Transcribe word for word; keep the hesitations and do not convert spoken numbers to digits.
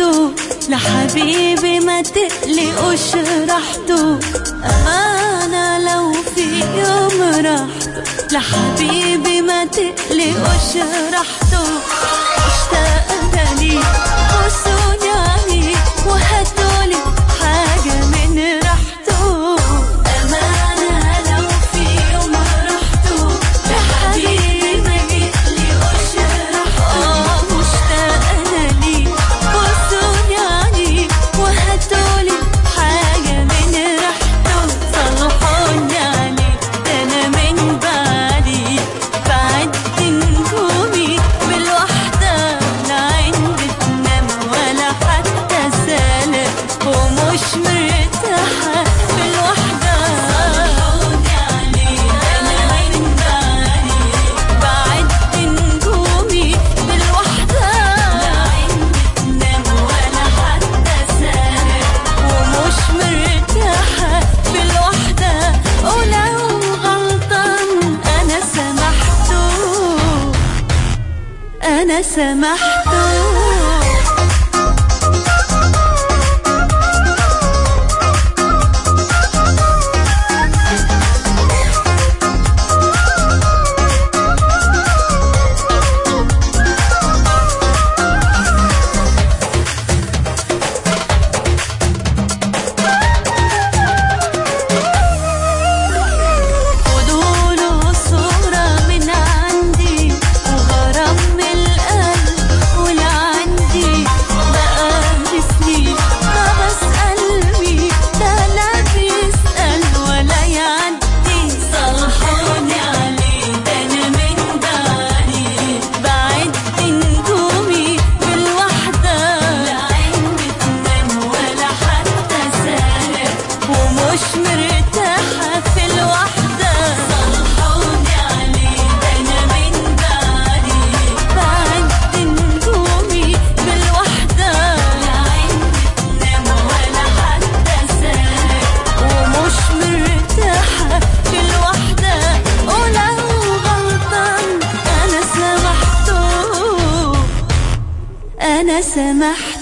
سمحته لحبيبي ما تقلقوش رحته. أمانة لو في يوم رحته لحبيبي ما تقلقوش رحته. اشتاقنا لي وصوني عليه وهاتولي حاجة من رحته. أمانة لو في يوم رحته لحبيبي ما تقلقوش رحته. مشتاقنا لي وصوني عليه وهاتولي حاجة من رحته. صلحوني عليه ده أنا من بعدي بعدت نجومي بالوحدة لا عين بتنام ولا حتى سالم ومش مرتاحة بالوحدة. صلحوني عليه ده أنا من بعدي بعدت نجومي بالوحدة لا عين بتنام ولا حتى سالم ومش مرتاحة بالوحدة. ولو غلطان أنا سامحته أنا سامحته. خدوله صورة من عندي وغرام من القلب ولا عندي. بقالي سنين ما بسأل مين ده لا بيسأل ولا يعدي. صلحوني عليه ده أنا من بعدي بعدت نجومي بالوحدة لا عين بتنام ولا حتى سالم ومش مرتاحة في الوحدة. صلحوني عليه ده أنا من بعدي بعدت نجومي بالوحدة لا عين بتنام ولا حتى سالم ومش مرتاحة في الوحدة. ولو غلطان أنا سامحته أنا سامحته.